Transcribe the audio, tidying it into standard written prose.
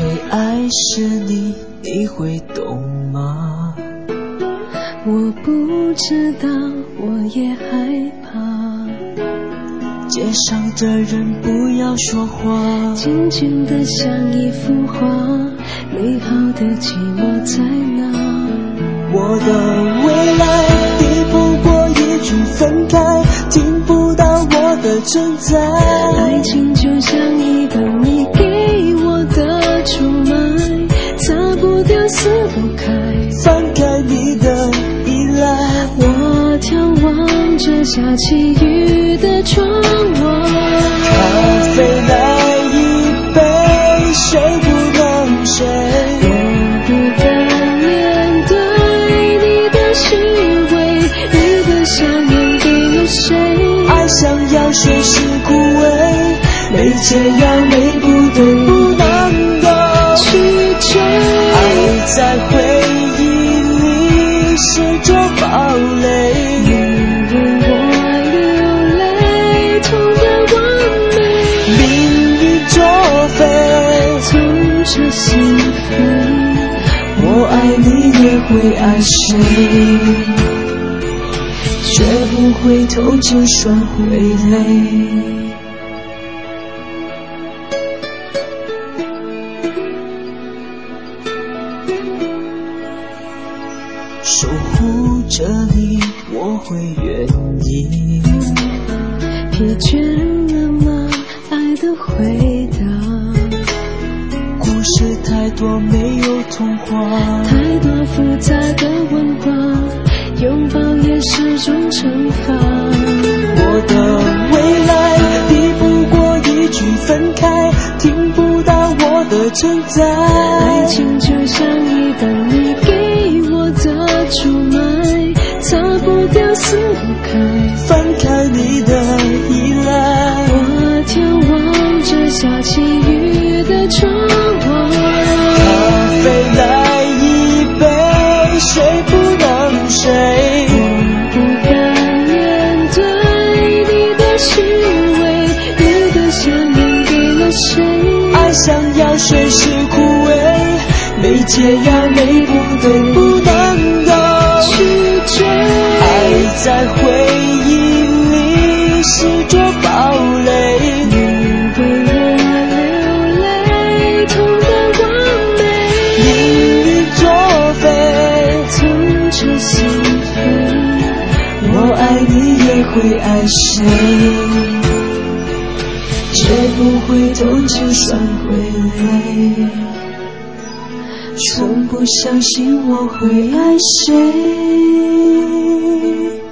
会爱是你，你会懂吗？ 我不知道，我也害怕。 街上的人不要说话， 静静地像一幅画，美好的寂寞在哪？ 我的未来抵不过一句分开，听不到我的存在。 爱情就像一本你给我的出卖，擦不掉撕不开， 翻开你的依赖。 我眺望着下起雨的窗外， 咖啡来一杯，谁不能睡？ 我不敢面对你的虚伪，你的想念给了谁？ 爱像药水是枯萎，没解药没不对，不能够去追。 爱在回忆里是座堡垒， 你为我流泪，痛得完美， 命运作废， 痛彻心扉。 我爱你也会爱谁，学不会痛就算会累。守护着你，我会愿意。 疲倦了吗？爱的回答。 故事太多，没有童话， 太多复杂的文化，拥抱也是种惩罚。 我的未来抵不过一句分开，听不到我的存在。 爱情就像一本你给我的出卖，擦不掉撕不开， 翻开你的依赖。 我眺望着下起雨的窗外， 咖啡来一杯，谁不能睡？ 我不敢面对你的虚伪，你的想念给了谁？ 爱像药水是枯萎，没解药没不对，不能够去追。 爱在回忆里是座堡垒， 你为我流泪，痛得完美， 命运作废， 痛彻心扉。 我爱你也会爱谁，学不会痛就算会累，从不相信我会爱谁。